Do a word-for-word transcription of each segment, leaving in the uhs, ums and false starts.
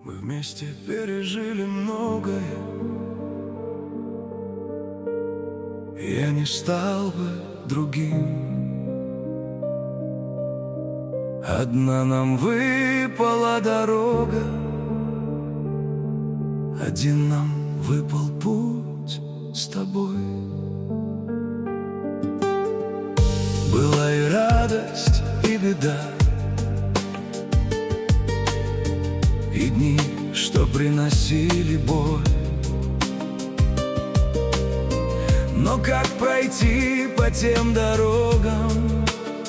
Мы вместе пережили многое. Я не стал бы другим. Одна нам выпала дорога, один нам выпал путь с тобой. Была и радость, и беда, и дни, что приносили боль. Но как пройти по тем дорогам,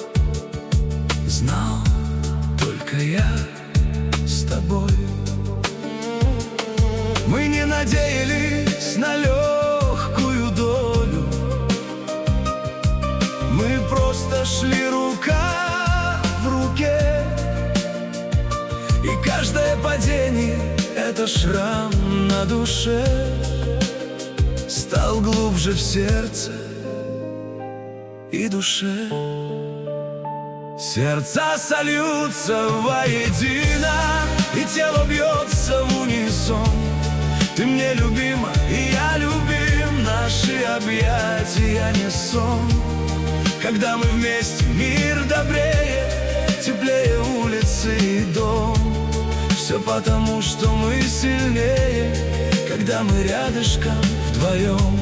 знал только я с тобой. Мы не надеялись на легкую долю, мы просто шли рука в руке. И каждое падение — это шрам на душе, стал глубже в сердце и душе. Сердца сольются воедино, и тело бьется в унисон. Ты мне любима, и я любим, наши объятия не сон. Когда мы вместе, мир добрее, теплее улицы и дом. Все потому, что мы сильнее, когда мы рядышком вдвоем.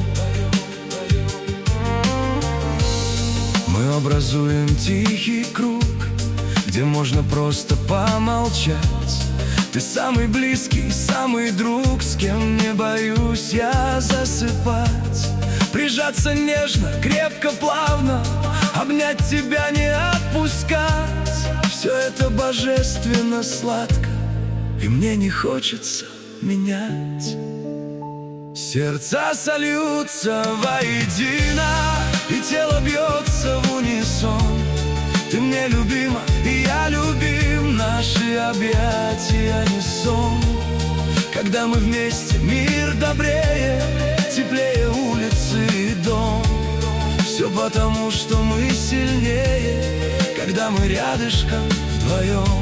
Мы образуем тихий круг, где можно просто помолчать. Ты самый близкий, самый друг, с кем не боюсь я засыпать. Прижаться нежно, крепко, плавно, обнять тебя, не отпускать. Все это божественно сладко, и мне не хочется менять. Сердца сольются воедино, и тело бьется в унисон. Ты мне любима, и я любим, наши объятия не сон. Когда мы вместе, мир добрее, теплее улицы и дом. Все потому, что мы сильнее, когда мы рядышком вдвоем.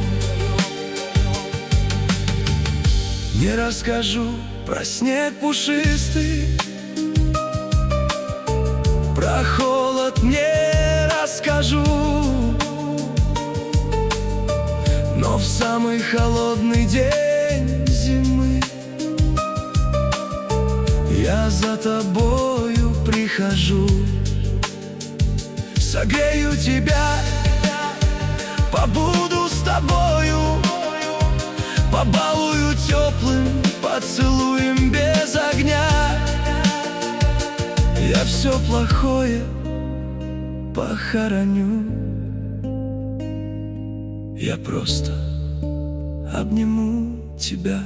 Не расскажу про снег пушистый, про холод не расскажу, но в самый холодный день зимы я за тобою прихожу. Согрею тебя, побуду с тобою, побалую теплым поцелуем без огня. Я все плохое похороню, я просто обниму тебя.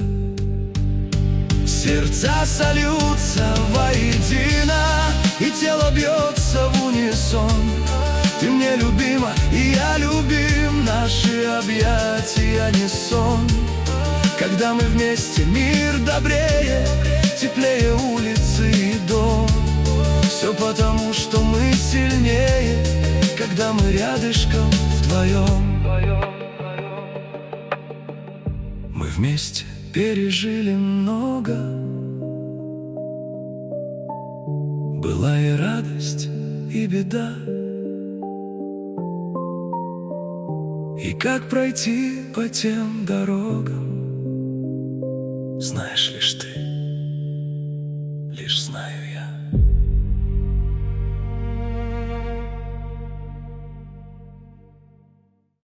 Сердца сольются воедино, и тело бьется в унисон. Ты мне любима, и я любим, наши объятия не сон. Когда мы вместе, мир добрее, теплее улицы и дом. Все потому, что мы сильнее, когда мы рядышком вдвоем. Мы вместе пережили много. Была и радость, и беда. И как пройти по тем дорогам, знаешь лишь ты, лишь знаю я.